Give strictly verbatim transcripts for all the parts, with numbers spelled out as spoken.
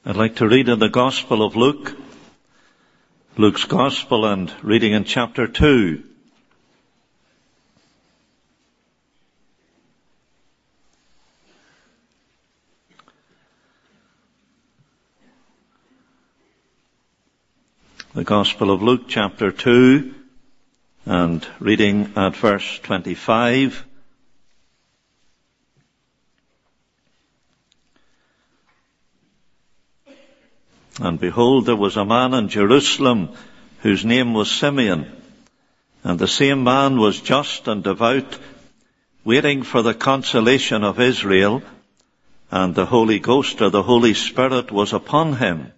I'd like to read in the Gospel of Luke, Luke's Gospel, and reading in chapter two. The Gospel of Luke, chapter two, and reading at verse twenty-five. And behold, there was a man in Jerusalem whose name was Simeon, and the same man was just and devout, waiting for the consolation of Israel, and the Holy Ghost, or the Holy Spirit, was upon him.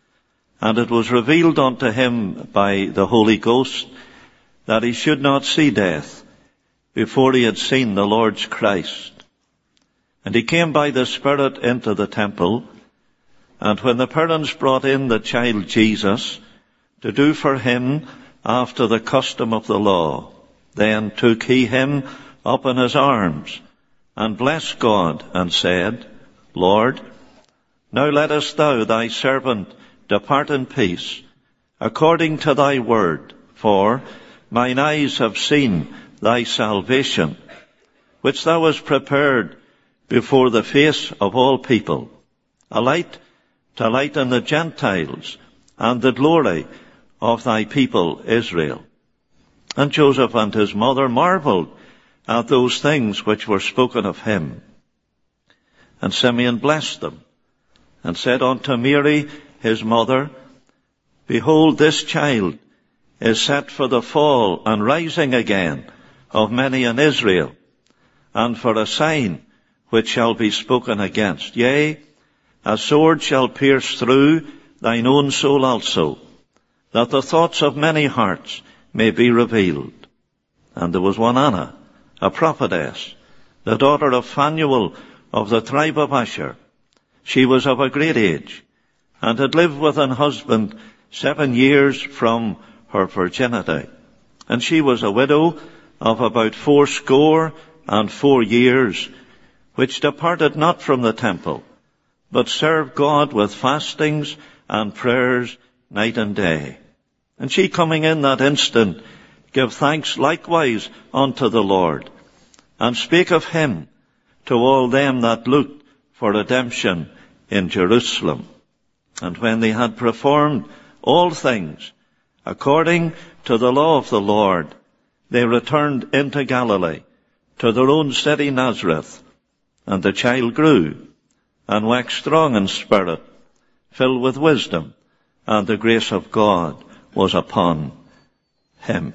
And it was revealed unto him by the Holy Ghost that he should not see death before he had seen the Lord's Christ. And he came by the Spirit into the temple. And when the parents brought in the child Jesus to do for him after the custom of the law, then took he him up in his arms and blessed God and said, Lord, now lettest thou thy servant depart in peace, according to thy word, for mine eyes have seen thy salvation, which thou hast prepared before the face of all people, a light to lighten the Gentiles, and the glory of thy people Israel. And Joseph and his mother marveled at those things which were spoken of him. And Simeon blessed them, and said unto Mary his mother, Behold, this child is set for the fall and rising again of many in Israel, and for a sign which shall be spoken against. Yea, a sword shall pierce through thine own soul also, that the thoughts of many hearts may be revealed. And there was one Anna, a prophetess, the daughter of Phanuel of the tribe of Asher. She was of a great age, and had lived with an husband seven years from her virginity. And she was a widow of about fourscore and four years, which departed not from the temple, but served God with fastings and prayers night and day. And she, coming in that instant, gave thanks likewise unto the Lord, and spake of him to all them that looked for redemption in Jerusalem. And when they had performed all things according to the law of the Lord, they returned into Galilee, to their own city Nazareth. And the child grew, and waxed strong in spirit, filled with wisdom, and the grace of God was upon him.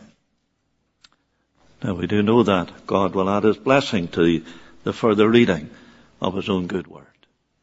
Now we do know that God will add his blessing to the further reading of his own good word.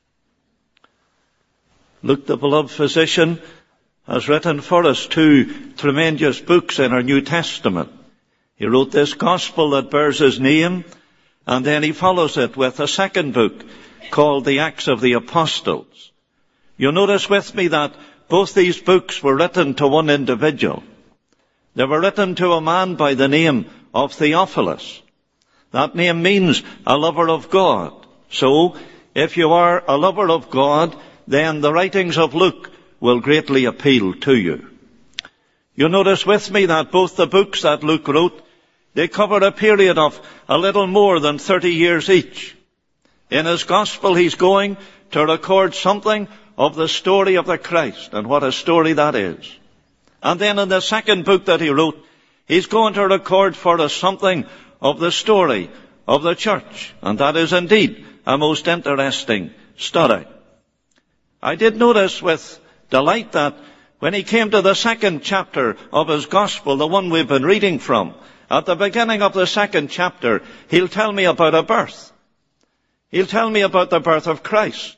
Luke, the beloved physician, has written for us two tremendous books in our New Testament. He wrote this gospel that bears his name, and then he follows it with a second book called the Acts of the Apostles. You'll notice with me that both these books were written to one individual. They were written to a man by the name of Theophilus. That name means a lover of God. So, if you are a lover of God, then the writings of Luke will greatly appeal to you. You'll notice with me that both the books that Luke wrote, they cover a period of a little more than thirty years each. In his gospel, he's going to record something of the story of the Christ, and what a story that is. And then in the second book that he wrote, he's going to record for us something of the story of the church, and that is indeed a most interesting study. I did notice with delight that when he came to the second chapter of his gospel, the one we've been reading from, at the beginning of the second chapter, he'll tell me about a birth. He'll tell me about the birth of Christ.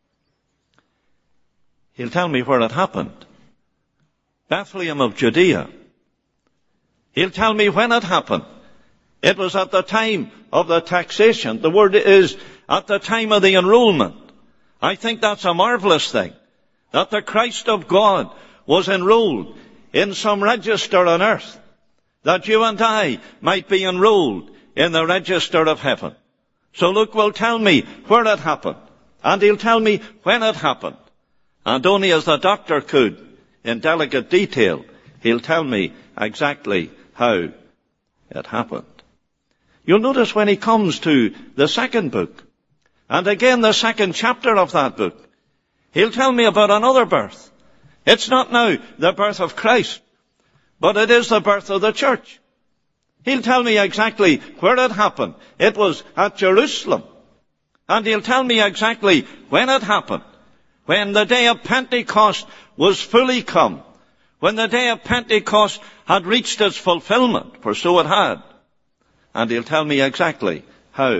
He'll tell me where it happened. Bethlehem of Judea. He'll tell me when it happened. It was at the time of the taxation. The word is at the time of the enrollment. I think that's a marvelous thing, that the Christ of God was enrolled in some register on earth, that you and I might be enrolled in the register of heaven. So Luke will tell me where it happened, and he'll tell me when it happened. And only as the doctor could, in delicate detail, he'll tell me exactly how it happened. You'll notice when he comes to the second book, and again the second chapter of that book, he'll tell me about another birth. It's not now the birth of Christ, but it is the birth of the church. He'll tell me exactly where it happened. It was at Jerusalem. And he'll tell me exactly when it happened. When the day of Pentecost was fully come. When the day of Pentecost had reached its fulfillment, for so it had. And he'll tell me exactly how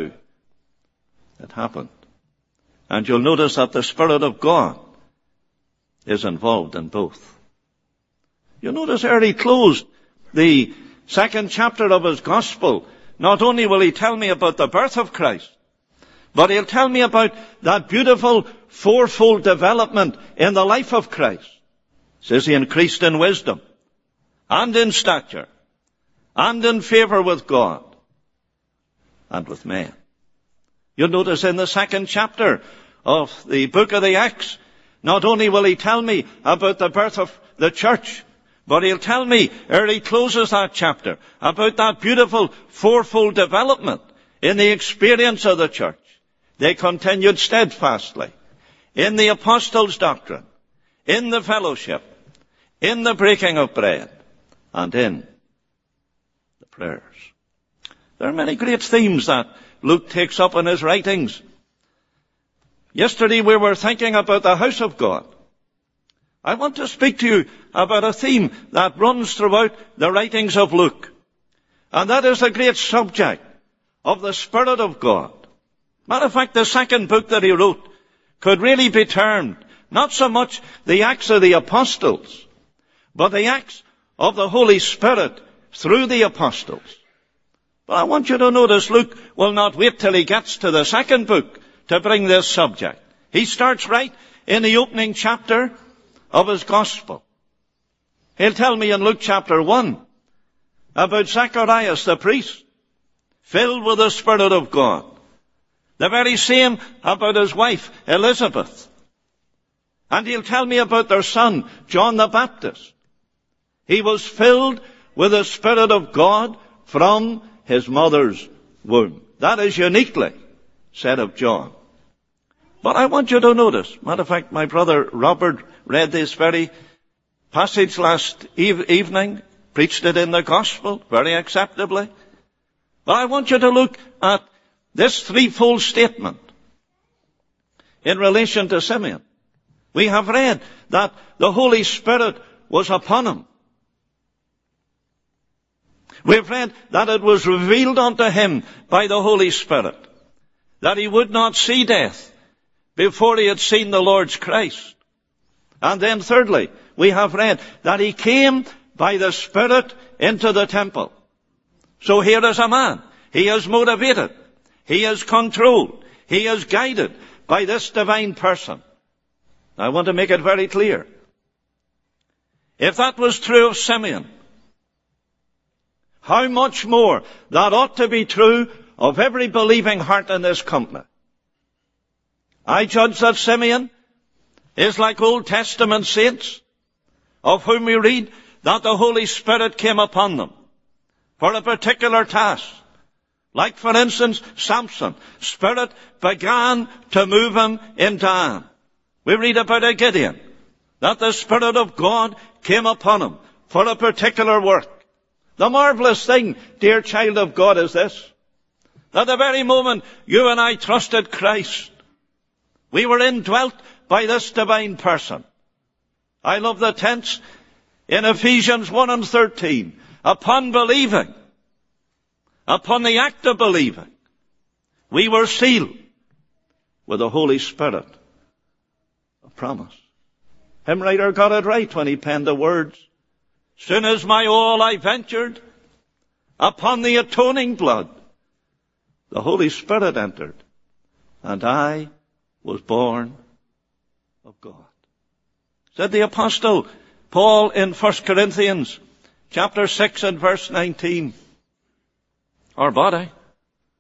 it happened. And you'll notice that the Spirit of God is involved in both. You'll notice ere he closed the second chapter of his gospel, not only will he tell me about the birth of Christ, but he'll tell me about that beautiful fourfold development in the life of Christ. It says he increased in wisdom, and in stature, and in favor with God, and with men. You'll notice in the second chapter of the book of the Acts, not only will he tell me about the birth of the church, but he'll tell me, ere he closes that chapter, about that beautiful fourfold development in the experience of the church. They continued steadfastly in the apostles' doctrine, in the fellowship, in the breaking of bread, and in the prayers. There are many great themes that Luke takes up in his writings. Yesterday we were thinking about the house of God. I want to speak to you about a theme that runs throughout the writings of Luke. And that is the great subject of the Spirit of God. Matter of fact, the second book that he wrote could really be termed not so much the Acts of the Apostles, but the Acts of the Holy Spirit through the Apostles. But I want you to notice Luke will not wait till he gets to the second book to bring this subject. He starts right in the opening chapter of his gospel. He'll tell me in Luke chapter one about Zacharias the priest, filled with the Spirit of God. The very same about his wife Elizabeth. And he'll tell me about their son John the Baptist. He was filled with the Spirit of God from his mother's womb. That is uniquely said of John. But I want you to notice, matter of fact, my brother Robert read this very passage last eve- evening, preached it in the gospel very acceptably. But I want you to look at this threefold statement in relation to Simeon. We have read that the Holy Spirit was upon him. We've read that it was revealed unto him by the Holy Spirit that he would not see death before he had seen the Lord's Christ. And then thirdly, we have read that he came by the Spirit into the temple. So here is a man. He is motivated. He is controlled. He is guided by this divine person. I want to make it very clear. If that was true of Simeon, how much more that ought to be true of every believing heart in this company. I judge that Simeon is like Old Testament saints, of whom we read that the Holy Spirit came upon them for a particular task. Like, for instance, Samson. Spirit began to move him in Dan. We read about a Gideon, that the Spirit of God came upon him for a particular work. The marvelous thing, dear child of God, is this, that the very moment you and I trusted Christ, we were indwelt by this divine person. I love the tense in Ephesians one and thirteen. Upon believing, upon the act of believing, we were sealed with the Holy Spirit of promise. Hymn writer got it right when he penned the words, soon as my all I ventured upon the atoning blood, the Holy Spirit entered, and I was born of God. Said the Apostle Paul in First Corinthians chapter six and verse nineteen. Our body.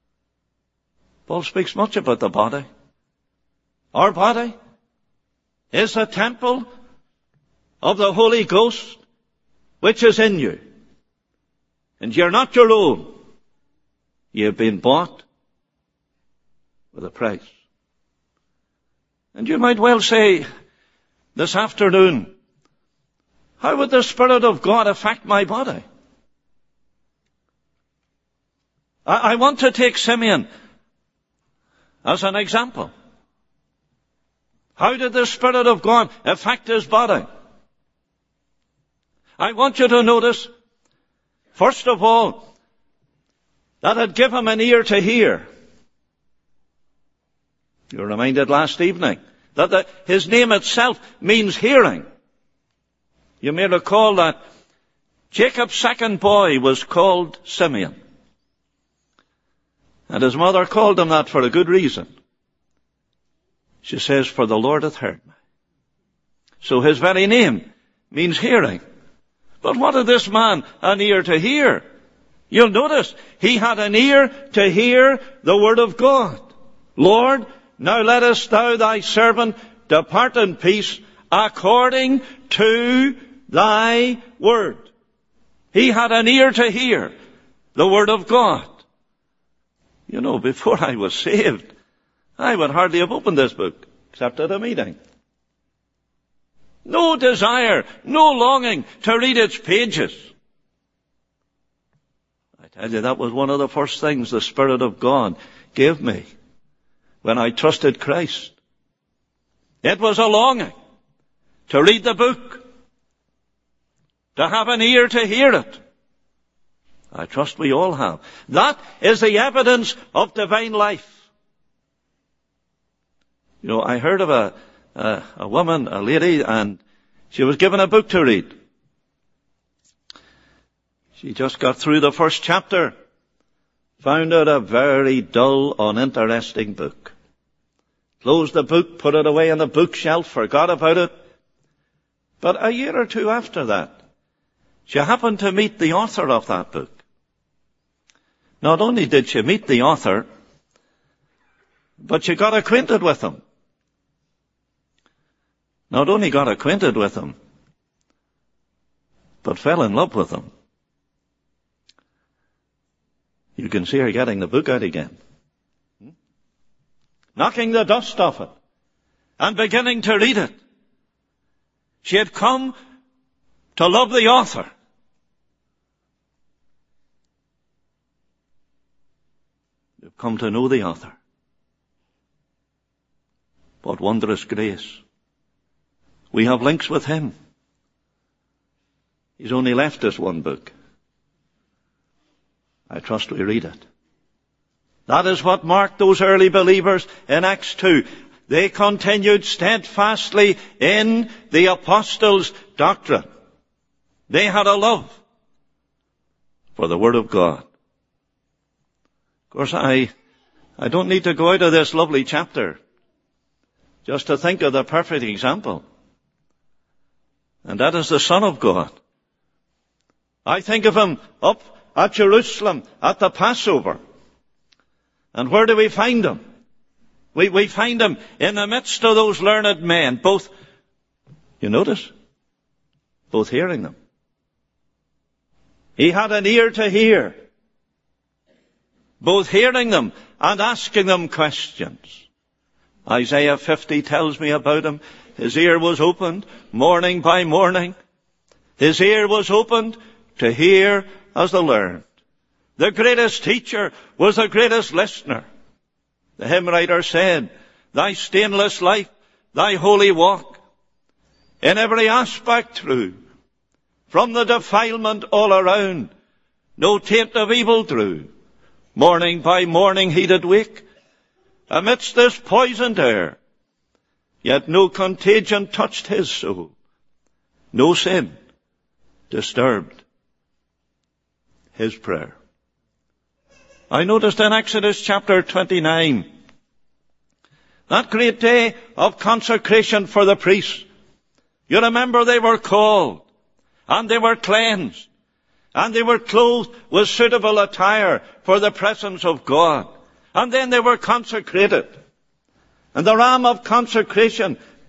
Paul speaks much about the body. Our body is the temple of the Holy Ghost, which is in you. And you're not your own. You've been bought with a price. And you might well say this afternoon, how would the Spirit of God affect my body? I, I want to take Simeon as an example. How did the Spirit of God affect his body? I want you to notice, first of all, that it gave him an ear to hear. You were reminded last evening that the, his name itself means hearing. You may recall that Jacob's second boy was called Simeon. And his mother called him that for a good reason. She says, for the Lord hath heard me. So his very name means hearing. But what had this man an ear to hear? You'll notice he had an ear to hear the word of God. Lord, now lettest thou thy servant depart in peace according to thy word. He had an ear to hear the word of God. You know, before I was saved, I would hardly have opened this book, except at a meeting. No desire, no longing to read its pages. I tell you, that was one of the first things the Spirit of God gave me when I trusted Christ. It was a longing to read the book, to have an ear to hear it. I trust we all have. That is the evidence of divine life. You know, I heard of a, a, a woman, a lady, and she was given a book to read. She just got through the first chapter, found it a very dull, uninteresting book. Closed the book, put it away on the bookshelf, forgot about it. But a year or two after that, she happened to meet the author of that book. Not only did she meet the author, but she got acquainted with him. Not only got acquainted with him, but fell in love with him. You can see her getting the book out again. Knocking the dust off it and beginning to read it. She had come to love the author. You've come to know the author. What wondrous grace. We have links with him. He's only left us one book. I trust we read it. That is what marked those early believers in Acts two. They continued steadfastly in the apostles' doctrine. They had a love for the Word of God. Of course, I, I don't need to go out of this lovely chapter just to think of the perfect example. And that is the Son of God. I think of him up at Jerusalem at the Passover. And where do we find him? We, we find him in the midst of those learned men, both, you notice, both hearing them. He had an ear to hear, both hearing them and asking them questions. Isaiah fifty tells me about him. His ear was opened morning by morning. His ear was opened to hear as the learned. The greatest teacher was the greatest listener. The hymn writer said, thy stainless life, thy holy walk, in every aspect true, from the defilement all around, no taint of evil drew. Morning by morning he did wake, amidst this poisoned air, yet no contagion touched his soul, no sin disturbed his prayer. I noticed in Exodus chapter twenty-nine, that great day of consecration for the priests. You remember they were called, and they were cleansed, and they were clothed with suitable attire for the presence of God. And then they were consecrated. And the ram of consecration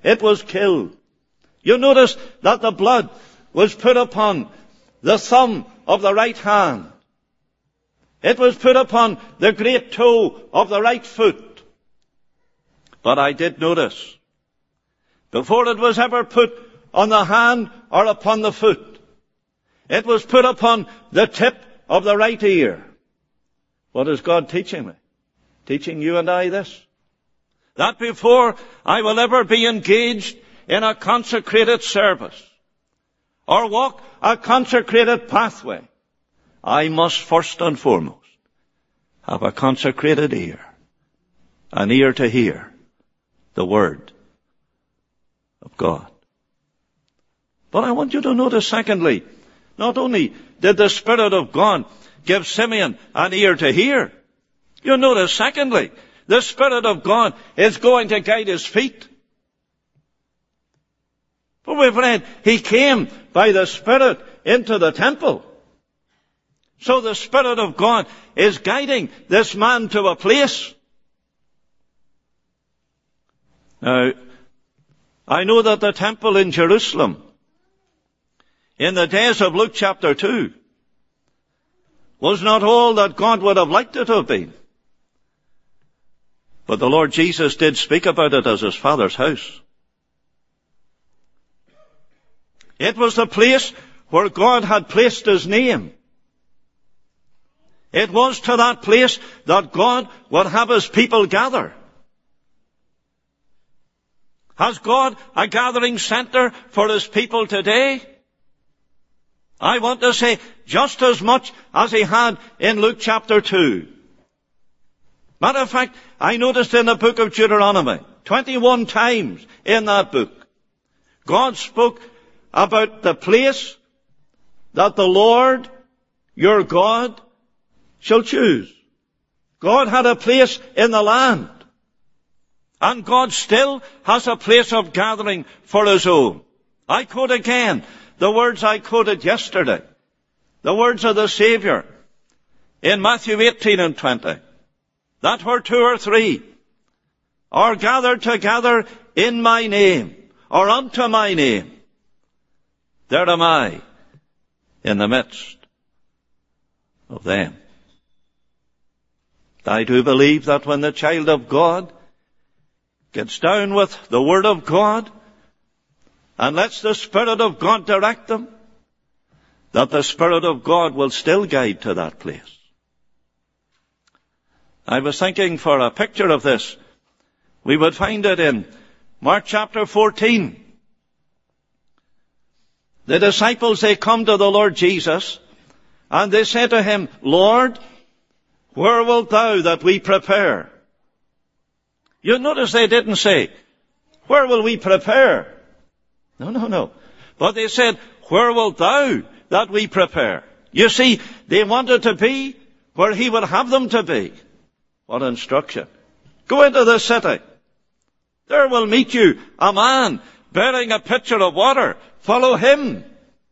it was killed. You notice that the blood was put upon the thumb of the right hand. It was put upon the great toe of the right foot. But I did notice, before it was ever put on the hand or upon the foot, it was put upon the tip of the right ear. What is God teaching me? Teaching you and I this? That before I will ever be engaged in a consecrated service or walk a consecrated pathway, I must first and foremost have a consecrated ear, an ear to hear the Word of God. But I want you to notice, secondly, not only did the Spirit of God give Simeon an ear to hear, you notice, secondly, the Spirit of God is going to guide his feet. For we've read, he came by the Spirit into the temple. So the Spirit of God is guiding this man to a place. Now, I know that the temple in Jerusalem, in the days of Luke chapter two, was not all that God would have liked it to have been. But the Lord Jesus did speak about it as his Father's house. It was the place where God had placed his name. It was to that place that God would have his people gather. Has God a gathering center for his people today? I want to say just as much as he had in Luke chapter two. Matter of fact, I noticed in the book of Deuteronomy, twenty-one times in that book, God spoke about the place that the Lord, your God, shall choose. God had a place in the land. And God still has a place of gathering for his own. I quote again the words I quoted yesterday. The words of the Savior in Matthew eighteen and twenty. That where two or three are gathered together in my name, or unto my name, there am I in the midst of them. I do believe that when the child of God gets down with the Word of God and lets the Spirit of God direct them, that the Spirit of God will still guide to that place. I was thinking for a picture of this, we would find it in Mark chapter fourteen. The disciples, they come to the Lord Jesus, and they say to him, Lord, where wilt thou that we prepare? You notice they didn't say, where will we prepare? No, no, no. But they said, where wilt thou that we prepare? You see, they wanted to be where he would have them to be. What instruction. Go into the city. There will meet you a man bearing a pitcher of water. Follow him.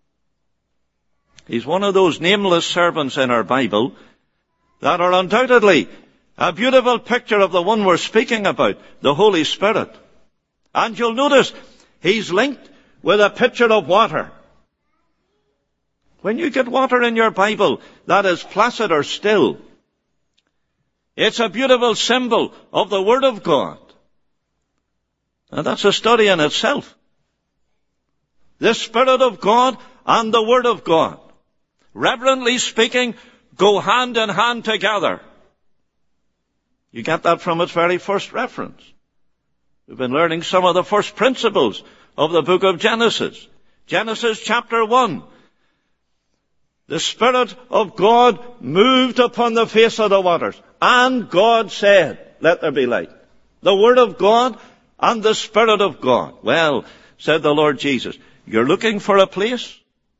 He's one of those nameless servants in our Bible that are undoubtedly a beautiful picture of the one we're speaking about, the Holy Spirit. And you'll notice he's linked with a pitcher of water. When you get water in your Bible that is placid or still, it's a beautiful symbol of the Word of God. And that's a study in itself. The Spirit of God and the Word of God, reverently speaking, go hand in hand together. You get that from its very first reference. We've been learning some of the first principles of the book of Genesis. Genesis chapter one. The Spirit of God moved upon the face of the waters. And God said, let there be light. The Word of God and the Spirit of God. Well, said the Lord Jesus, you're looking for a place?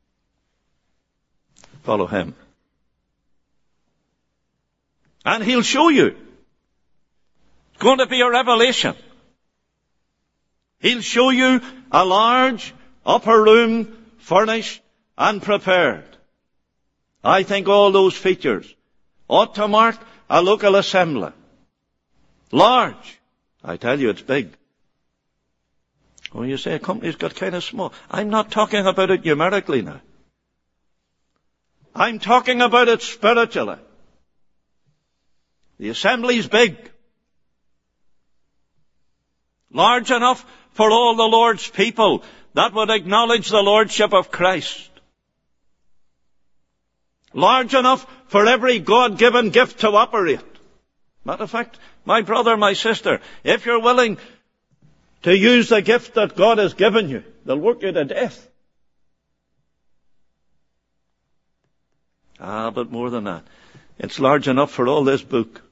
Follow him. And he'll show you. It's going to be a revelation. He'll show you a large upper room furnished and prepared. I think all those features ought to mark a local assembly. Large. I tell you, it's big. Oh, you say a company's got kind of small. I'm not talking about it numerically now. I'm talking about it spiritually. The assembly's big. Large enough for all the Lord's people that would acknowledge the Lordship of Christ. Large enough for every God-given gift to operate. Matter of fact, my brother, my sister, if you're willing to use the gift that God has given you, they'll work you to death. Ah, but more than that. It's large enough for all this book.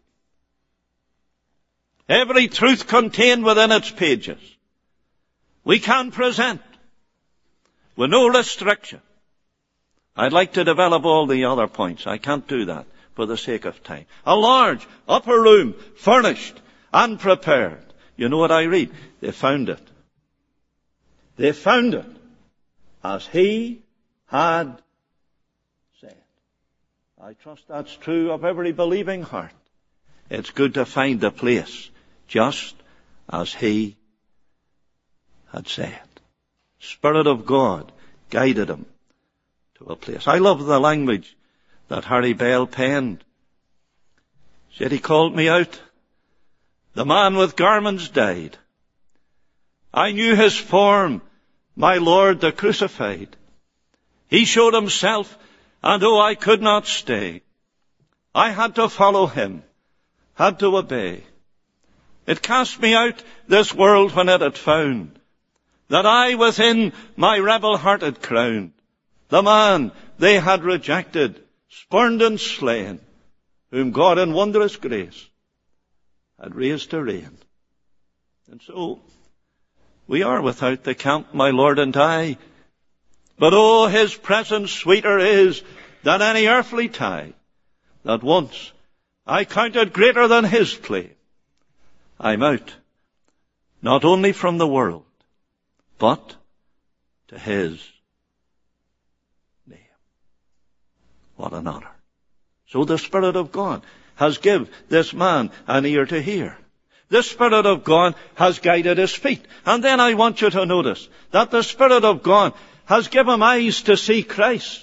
Every truth contained within its pages. We can present with no restriction. I'd like to develop all the other points. I can't do that for the sake of time. A large upper room, furnished and prepared. You know what I read? They found it. They found it as he had said. I trust that's true of every believing heart. It's good to find a place just as he had said. Spirit of God guided him to a place. I love the language that Harry Bell penned. He said, he called me out. The man with garments died. I knew his form, my Lord the crucified. He showed himself, and oh, I could not stay. I had to follow him, had to obey. It cast me out, this world, when it had found that I within my rebel-hearted crowned. The man they had rejected, spurned and slain, whom God in wondrous grace had raised to reign. And so, we are without the camp, my Lord and I. But oh, his presence sweeter is than any earthly tie, that once I counted greater than his claim. I'm out, not only from the world, but to his name. What an honor. So the Spirit of God has given this man an ear to hear. The Spirit of God has guided his feet. And then I want you to notice that the Spirit of God has given him eyes to see Christ.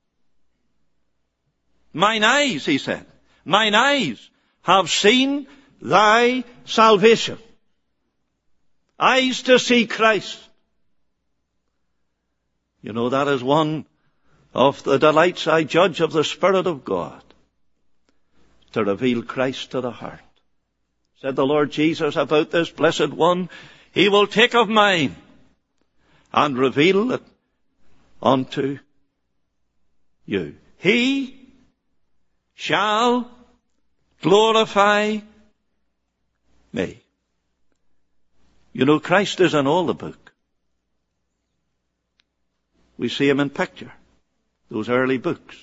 Mine eyes, he said, mine eyes have seen thy salvation. Eyes to see Christ. You know, that is one of the delights, I judge, of the Spirit of God, to reveal Christ to the heart. Said the Lord Jesus about this blessed one, he will take of mine and reveal it unto you. He shall glorify me. You know, Christ is in all the book. We see him in picture, those early books.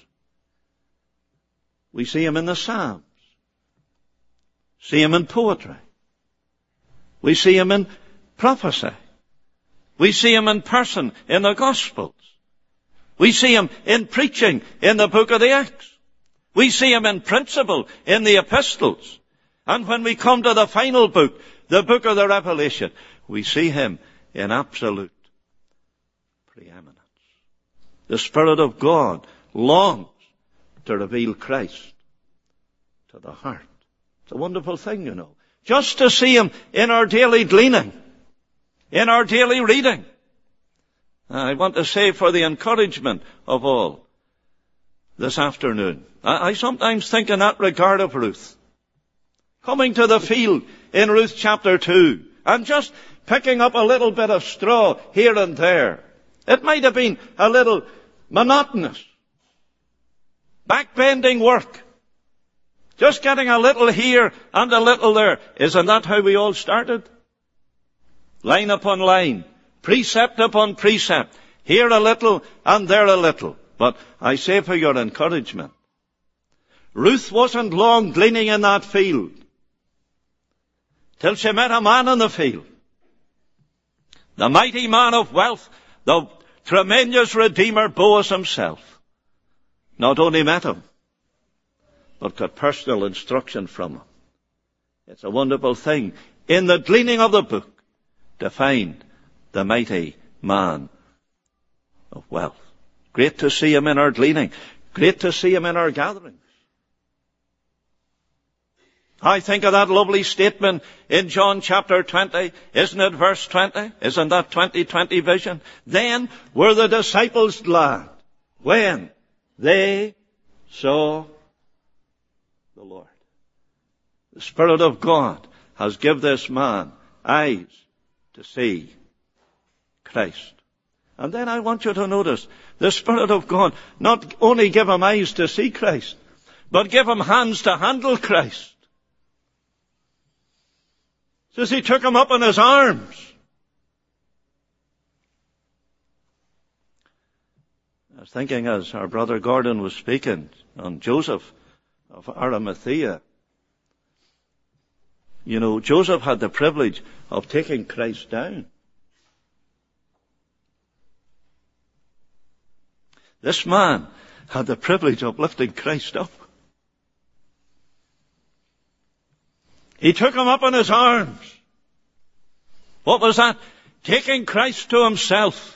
We see him in the Psalms. See him in poetry. We see him in prophecy. We see him in person in the Gospels. We see him in preaching in the book of the Acts. We see him in principle in the epistles. And when we come to the final book, the book of the Revelation, we see him in absolute preeminence. The Spirit of God longs to reveal Christ to the heart. It's a wonderful thing, you know. Just to see him in our daily gleaning, in our daily reading. I want to say, for the encouragement of all this afternoon, I, I sometimes think in that regard of Ruth. Coming to the field in Ruth chapter two, and just picking up a little bit of straw here and there. It might have been a little monotonous, backbending work. Just getting a little here and a little there. Isn't that how we all started? Line upon line, precept upon precept, here a little and there a little. But I say for your encouragement, Ruth wasn't long gleaning in that field till she met a man in the field. The mighty man of wealth, the tremendous Redeemer, Boaz himself, not only met him, but got personal instruction from him. It's a wonderful thing in the gleaning of the book to find the mighty man of wealth. Great to see him in our gleaning. Great to see him in our gatherings. I think of that lovely statement in John chapter twenty. Isn't it verse twenty? Isn't that twenty twenty vision? Then were the disciples glad when they saw the Lord. The Spirit of God has given this man eyes to see Christ. And then I want you to notice, the Spirit of God not only give him eyes to see Christ, but give him hands to handle Christ. It says he took him up in his arms. I was thinking as our brother Gordon was speaking on Joseph of Arimathea. You know, Joseph had the privilege of taking Christ down. This man had the privilege of lifting Christ up. He took him up in his arms. What was that? Taking Christ to himself.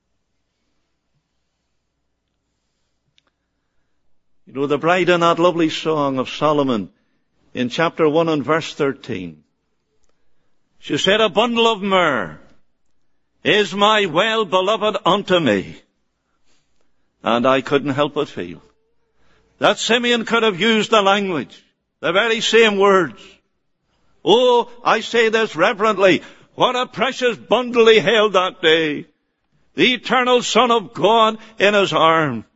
You know, the bride in that lovely song of Solomon in chapter one and verse thirteen. She said, a bundle of myrrh is my well-beloved unto me. And I couldn't help but feel that Simeon could have used the language, the very same words. Oh, I say this reverently, what a precious bundle he held that day. The eternal Son of God in his arms.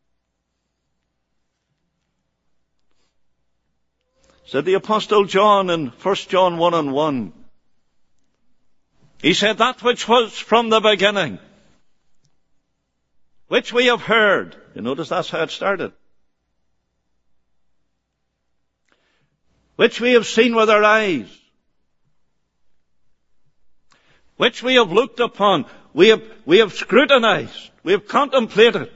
Said the Apostle John in First John one and one. He said, that which was from the beginning, which we have heard. You notice that's how it started. Which we have seen with our eyes. Which we have looked upon. We have, we have scrutinized. We have contemplated.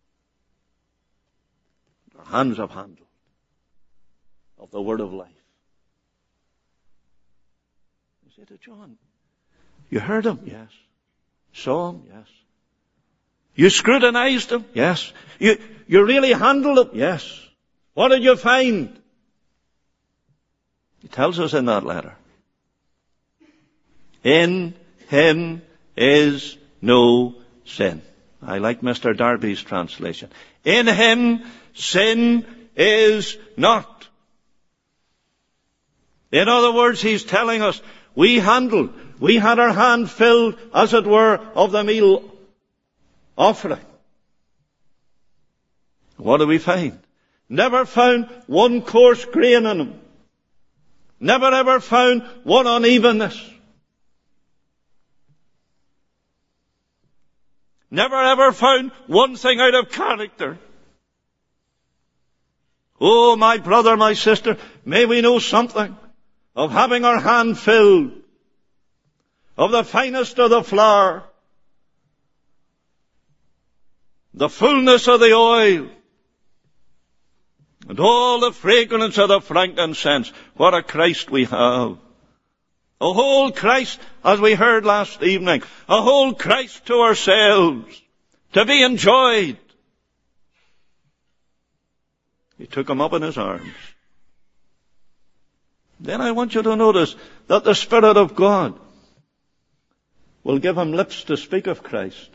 Our hands have handled of the word of life. You say to John, you heard him? Yes. Saw him? Yes. You scrutinized him? Yes. You, you really handled him? Yes. What did you find? He tells us in that letter. In him is no sin. I like Mister Darby's translation. In him sin is not. In other words, he's telling us, we handled, we had our hand filled, as it were, of the meal offering. What do we find? Never found one coarse grain in him. Never ever found one unevenness. Never ever found one thing out of character. Oh, my brother, my sister, may we know something of having our hand filled of the finest of the flour, the fullness of the oil, and all the fragrance of the frankincense. What a Christ we have. A whole Christ, as we heard last evening. A whole Christ to ourselves, to be enjoyed. He took him up in his arms. Then I want you to notice that the Spirit of God will give him lips to speak of Christ.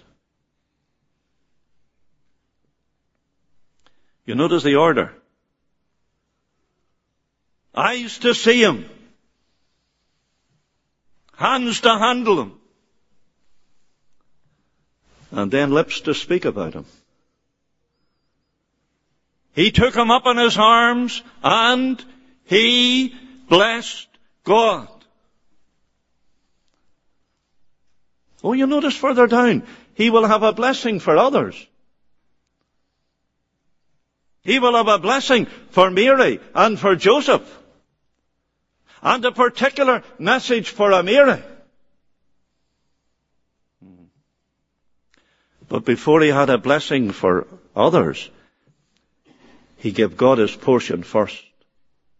You notice the order. Eyes to see him. Hands to handle him. And then lips to speak about him. He took him up in his arms and he blessed God. Oh, you notice further down, he will have a blessing for others. He will have a blessing for Mary and for Joseph. And a particular message for Mary. But before he had a blessing for others, he gave God his portion first.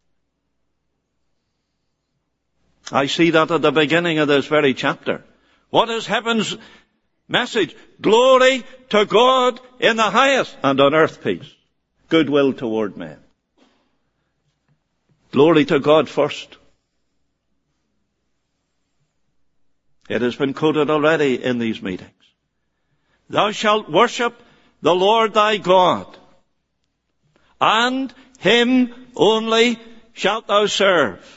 I see that at the beginning of this very chapter, What is heaven's message? Glory to God in the highest, and on earth peace, goodwill toward men. Glory to God first. It has been quoted already in these meetings. Thou shalt worship the Lord thy God, and him only shalt thou serve.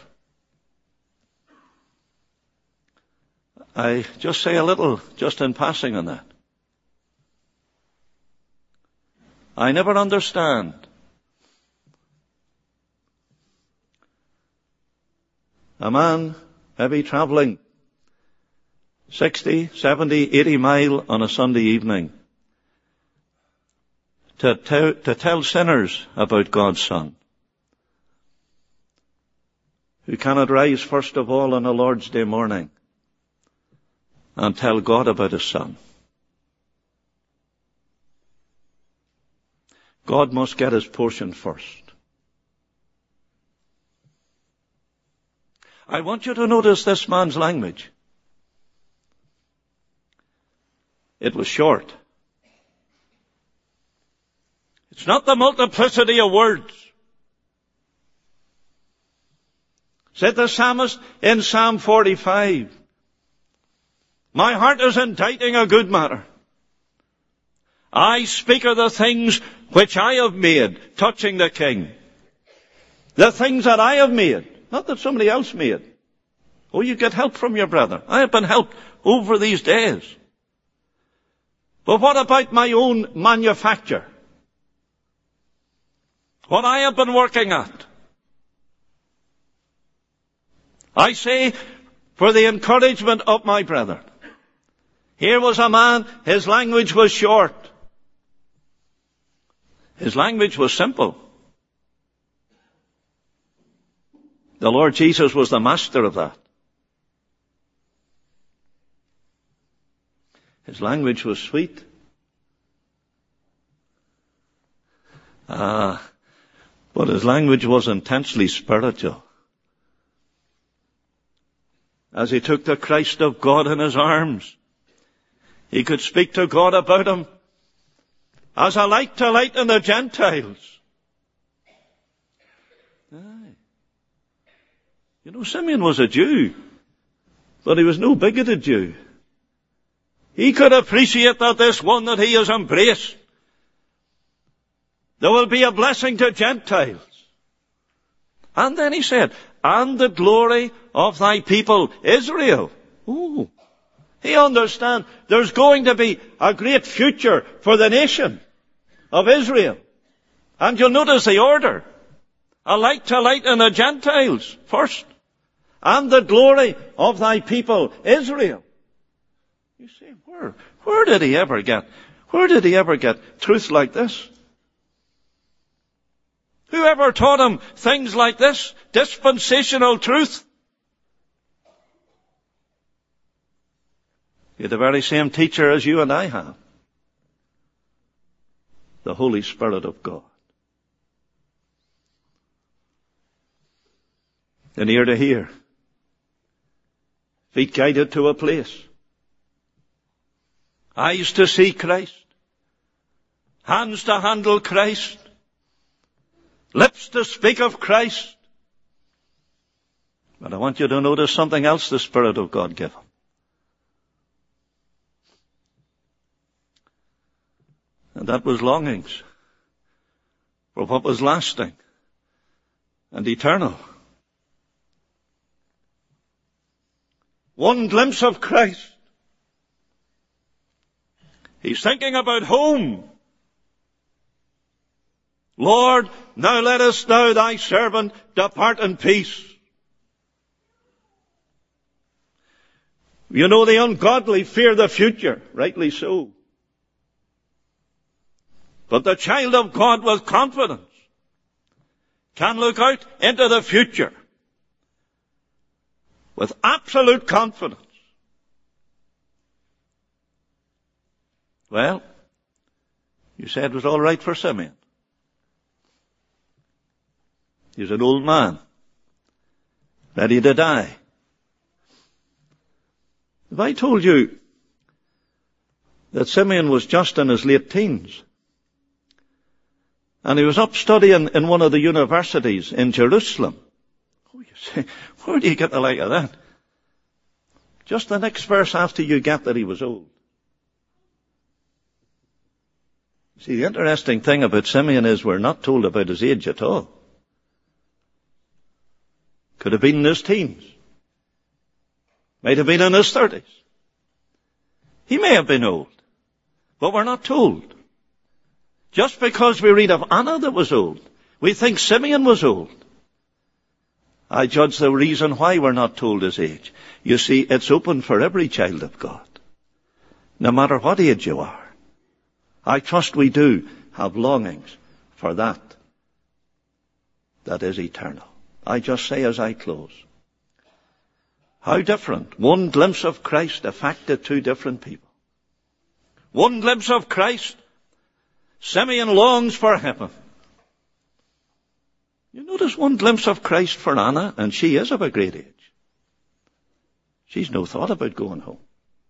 I just say a little, just in passing on that. I never understand a man maybe travelling sixty, seventy, eighty mile on a Sunday evening to, to, to tell sinners about God's Son, who cannot rise first of all on a Lord's Day morning and tell God about his Son. God must get his portion first. I want you to notice this man's language. It was short. It's not the multiplicity of words. Said the psalmist in Psalm forty-five, my heart is inditing a good matter. I speak of the things which I have made, touching the King. The things that I have made, not that somebody else made. Oh, you get help from your brother. I have been helped over these days. But what about my own manufacture? What I have been working at? I say, for the encouragement of my brethren. Here was a man, his language was short. His language was simple. The Lord Jesus was the master of that. His language was sweet. Ah, but his language was intensely spiritual. As he took the Christ of God in his arms, he could speak to God about him as a light to lighten the Gentiles. Aye. You know, Simeon was a Jew, but he was no bigoted Jew. He could appreciate that this one that he has embraced, there will be a blessing to Gentiles. And then he said, and the glory of thy people Israel. Ooh. He understands there's going to be a great future for the nation of Israel. And you'll notice the order. A light to lighten the Gentiles first. And the glory of thy people Israel. You say, where, where did he ever get, where did he ever get truth like this? Whoever taught him things like this? Dispensational truth? You're the very same teacher as you and I have. The Holy Spirit of God. An ear to hear. Feet guided to a place. Eyes to see Christ. Hands to handle Christ. Lips to speak of Christ. But I want you to notice something else the Spirit of God gave him. And that was longings for what was lasting and eternal. One glimpse of Christ. He's thinking about home. Lord, now lettest thou thy servant depart in peace. You know, the ungodly fear the future, rightly so. But the child of God with confidence can look out into the future with absolute confidence. Well, you said it was all right for Simeon. He's an old man, ready to die. If I told you that Simeon was just in his late teens, and he was up studying in one of the universities in Jerusalem, oh, you say, where do you get the like of that? Just the next verse after you get that he was old. See, the interesting thing about Simeon is we're not told about his age at all. Could have been in his teens. Might have been in his thirties. He may have been old, but we're not told. Just because we read of Anna that was old, we think Simeon was old. I judge the reason why we're not told his age. You see, it's open for every child of God, no matter what age you are. I trust we do have longings for that that is eternal. I just say as I close, how different one glimpse of Christ affected two different people. One glimpse of Christ, Simeon longs for heaven. You notice one glimpse of Christ for Anna, and she is of a great age. She's no thought about going home.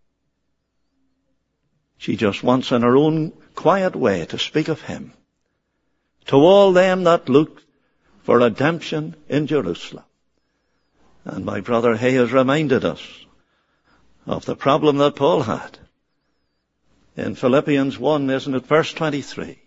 She just wants in her own quiet way to speak of him to all them that look for redemption in Jerusalem. And my brother Hay has reminded us of the problem that Paul had in Philippians one, isn't it, verse twenty-three.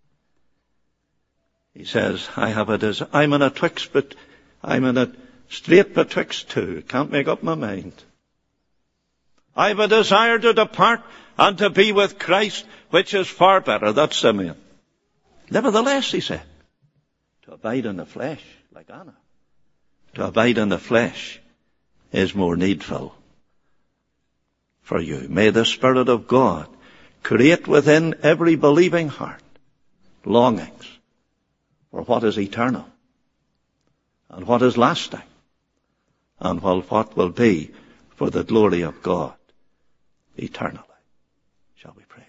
He says, I have a des- I'm in a twixt, but I'm in a strait betwixt two. Can't make up my mind. I have a desire to depart and to be with Christ, which is far better. That's Simeon. Nevertheless, he said, to abide in the flesh, like Anna, to abide in the flesh is more needful for you. May the Spirit of God create within every believing heart longings for what is eternal and what is lasting and what will be for the glory of God eternally. Shall we pray?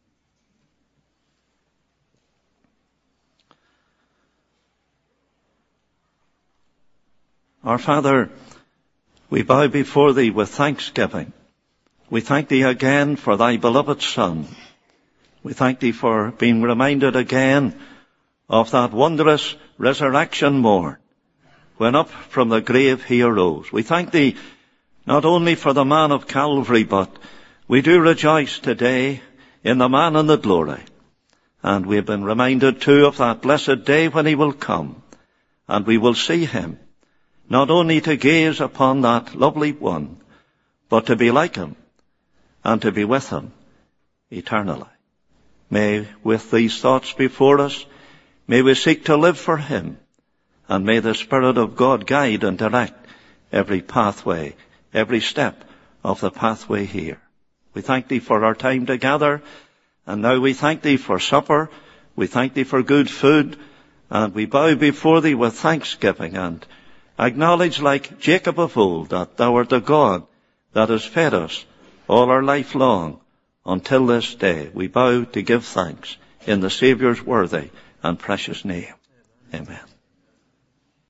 Our Father, we bow before Thee with thanksgiving. We thank Thee again for Thy beloved Son. We thank Thee for being reminded again of that wondrous resurrection morn, when up from the grave He arose. We thank Thee not only for the man of Calvary, but we do rejoice today in the man in the glory. And we have been reminded too of that blessed day when He will come, and we will see Him, not only to gaze upon that lovely one, but to be like Him and to be with Him eternally. May, with these thoughts before us, may we seek to live for Him, and may the Spirit of God guide and direct every pathway, every step of the pathway here. We thank Thee for our time together, and now we thank Thee for supper. We thank Thee for good food, and we bow before Thee with thanksgiving and acknowledge, like Jacob of old, that Thou art the God that has fed us all our life long until this day. We bow to give thanks in the Saviour's worthy and precious name. Amen.